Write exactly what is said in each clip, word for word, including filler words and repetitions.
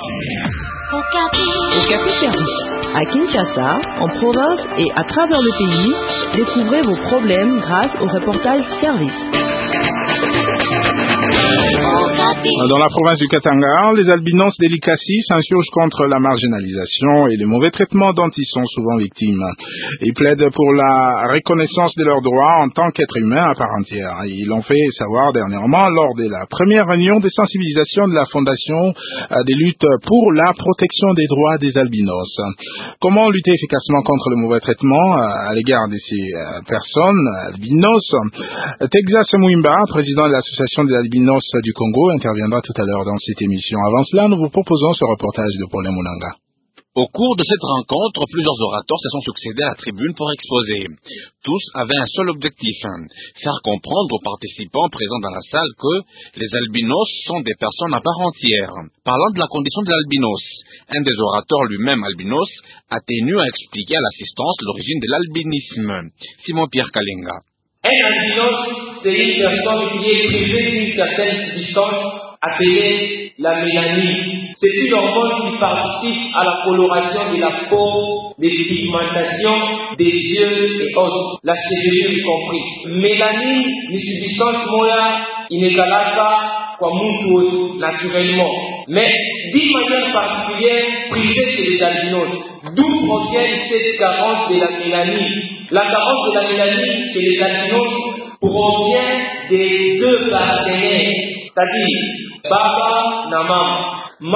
Okapi Service. À Kinshasa, en province et à travers le pays, découvrez vos problèmes grâce au reportage service. Dans la province du Katanga, les albinos d'Elikasi s'insurgent contre la marginalisation et les mauvais traitements dont ils sont souvent victimes. Ils plaident pour la reconnaissance de leurs droits en tant qu'êtres humains à part entière. Ils l'ont fait savoir dernièrement lors de la première réunion de sensibilisation de la Fondation des luttes pour la protection des droits des albinos. Comment lutter efficacement contre le mauvais traitement à l'égard de ces personnes albinos? Texas Mouimba, président de l'association des albinos du Congo, interviendra tout à l'heure dans cette émission. Avant cela, nous vous proposons ce reportage de Paul Mounanga. Au cours de cette rencontre, plusieurs orateurs se sont succédés à la tribune pour exposer. Tous avaient un seul objectif, faire comprendre aux participants présents dans la salle que les albinos sont des personnes à part entière. Parlant de la condition de l'albinos, un des orateurs lui-même albinos a tenu à expliquer à l'assistance l'origine de l'albinisme. Simon-Pierre Kalinga. Un albinos, c'est une personne qui est privée d'une certaine substance appelée la mélanine. C'est une hormone qui participe à la coloration de la peau, des pigmentations des yeux et autres, la chevelure y compris. Mélanine ni substance moya inekalaka kwa mtu naturellement, mais d'une manière particulière privée chez les albinos. D'où provient cette carence de la mélanine? La carence de la mélanine chez les albinos provient des deux partenaires, c'est-à-dire baba na mama.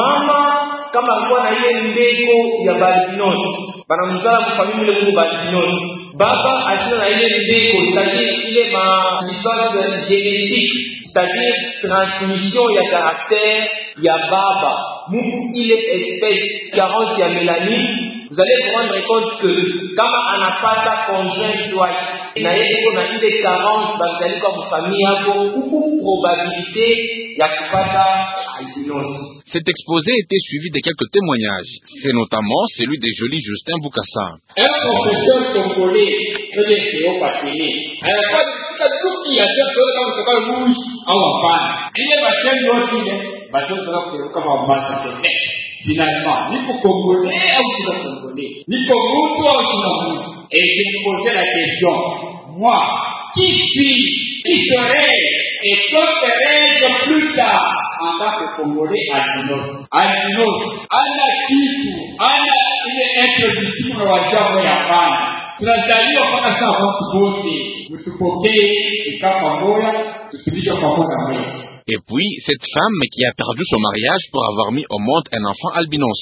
Mama kama alikuwa na ile mbeko ya albinos, banamzala mfamilia ile kwa albinos. Baba alikuwa na ile mbeko, c'est-à-dire ile ma licence génétique, c'est-à-dire transmission ya caractère ya baba. Mungu ile espèce carence ya mélanine. Vous allez vous rendre compte que kama anapata conjoint white na yeye iko na ile carence bazali kwa mfamilia yako, huku probabilité ya kupata albinos. Cet exposé était suivi de quelques témoignages. C'est notamment celui de Joli Justin Boukassa. Un professeur congolais, il est théopathie. Alors, pas tout qui a fait que l'on se parle rouge en enfant. Il est passé l'autre, il est passé l'autre comme un masque. Finalement, ni pour Congolais ou pour Congolais, ni pour vous ou pour et je me posais la question, moi, qui suis, qui serais et que serais-je plus tard en tant que Congolais albinos? Albinos, ana kitu, ana ile introduction wa jambo ya bana. Tunazaliwa mpaka sasa watu wote, mtupokee kama moja, tupige pamoja mbele. Et puis, cette femme qui a perdu son mariage pour avoir mis au monde un enfant albinos.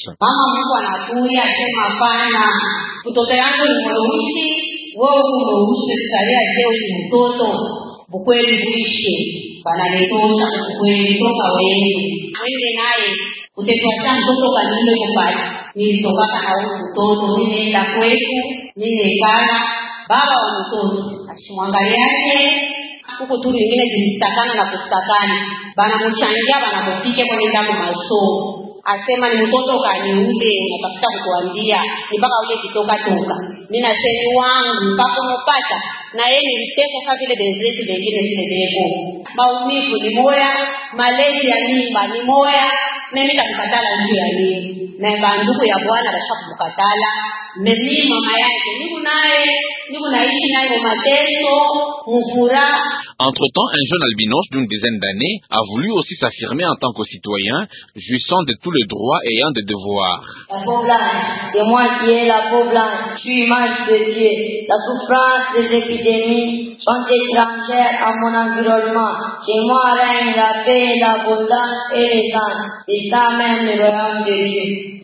Huko tu wengine zilistakana na kustakana, banamchangia banamupike kwa nenda kwa masomo. Asema ni mtoto kaniude unatafuta kukuambia ni mpaka ule kitoka toka. Mimi nasema wangu mpaka mpata na yeye niliteka kama vile bezeti vingine vile bego. Maumivu ni moya, malezi ya mimba ni moya, na mimi nitakatala njia ya nini. Na banduku ya bwana bashakukatala, mimi mama yake niko naye, niko naishi naye kwa mateso, mfura. Entre-temps, un jeune albinos d'une dizaine d'années a voulu aussi s'affirmer en tant que citoyen, jouissant de tous les droits et ayant des devoirs. La peau blanche, c'est moi qui ai la peau blanche, je suis image de Dieu. La souffrance des épidémies sont étrangères à mon environnement. Chez moi règne la paix, l'abondance et l'essence. C'est ça même le royaume de Dieu.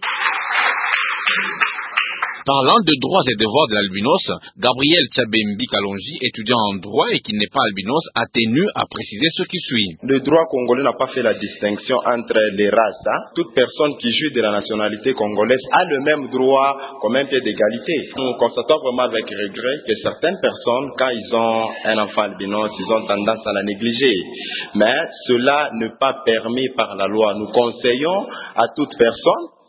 Parlant de droits et devoirs de l'albinos, Gabriel Tchabembi Kalonji, étudiant en droit et qui n'est pas albinos, a tenu à préciser ce qui suit. Le droit congolais n'a pas fait la distinction entre les races. Hein. Toute personne qui jouit de la nationalité congolaise a le même droit comme un pied d'égalité. Nous constatons vraiment avec regret que certaines personnes, quand ils ont un enfant albinos, ils ont tendance à la négliger. Mais cela n'est pas permis par la loi. Nous conseillons à toute personne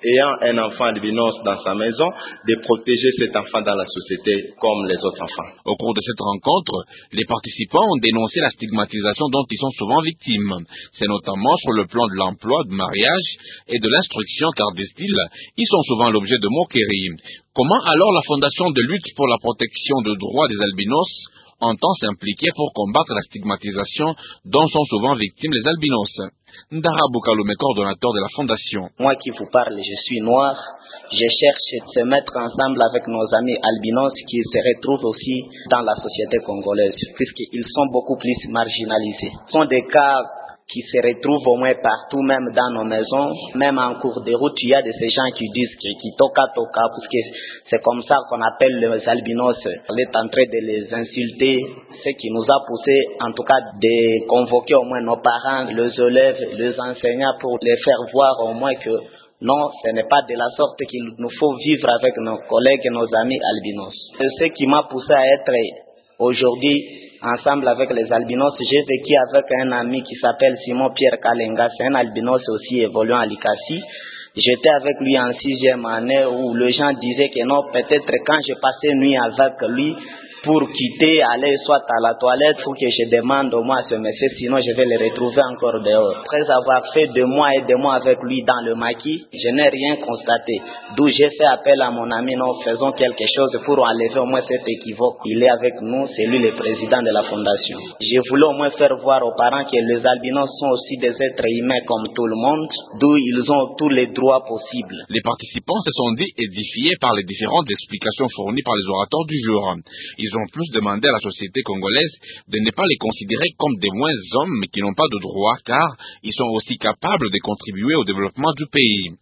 ayant un enfant albinos dans sa maison, de protéger cet enfant dans la société comme les autres enfants. Au cours de cette rencontre, les participants ont dénoncé la stigmatisation dont ils sont souvent victimes. C'est notamment sur le plan de l'emploi, du mariage et de l'instruction, car disent-ils, ils sont souvent l'objet de moqueries. Comment alors la Fondation de lutte pour la protection des droits des albinos entend s'impliquer pour combattre la stigmatisation dont sont souvent victimes les albinos? Ndara Boukaloume, coordonnateur de la Fondation. Moi qui vous parle, je suis noir. Je cherche de se mettre ensemble avec nos amis albinos qui se retrouvent aussi dans la société congolaise, puisqu'ils sont beaucoup plus marginalisés. Ce sont des cas qui se retrouvent au moins partout, même dans nos maisons, même en cours de route, il y a de ces gens qui disent qui, qui toka toka, parce que c'est comme ça qu'on appelle les albinos. On est en train de les insulter, ce qui nous a poussé, en tout cas, de convoquer au moins nos parents, les élèves, les enseignants, pour les faire voir au moins que non, ce n'est pas de la sorte qu'il nous faut vivre avec nos collègues et nos amis albinos. Ce qui m'a poussé à être aujourd'hui ensemble avec les albinos, j'ai vécu avec un ami qui s'appelle Simon Pierre Kalenga, c'est un albinos aussi évoluant à l'Ikasi. J'étais avec lui en sixième année où les gens disaient que non, peut-être quand je passais nuit avec lui, pour quitter, aller soit à la toilette, il faut que je demande au moins à ce monsieur, sinon je vais le retrouver encore dehors. Après avoir fait deux mois et deux mois avec lui dans le maquis, je n'ai rien constaté. D'où j'ai fait appel à mon ami, non, faisons quelque chose pour enlever au moins cet équivoque. Il est avec nous, c'est lui le président de la fondation. Je voulais au moins faire voir aux parents que les albinos sont aussi des êtres humains comme tout le monde, d'où ils ont tous les droits possibles. Les participants se sont dit édifiés par les différentes explications fournies par les orateurs du jour. Ils Ils ont plus demandé à la société congolaise de ne pas les considérer comme des moins hommes qui n'ont pas de droits, car ils sont aussi capables de contribuer au développement du pays.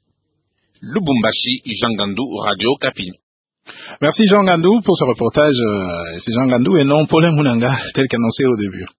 Lubumbashi, Jean Gandou, Radio Kapi. Merci Jean Gandou pour ce reportage. C'est Jean Gandou et non Paulin Mounanga, tel qu'annoncé au début.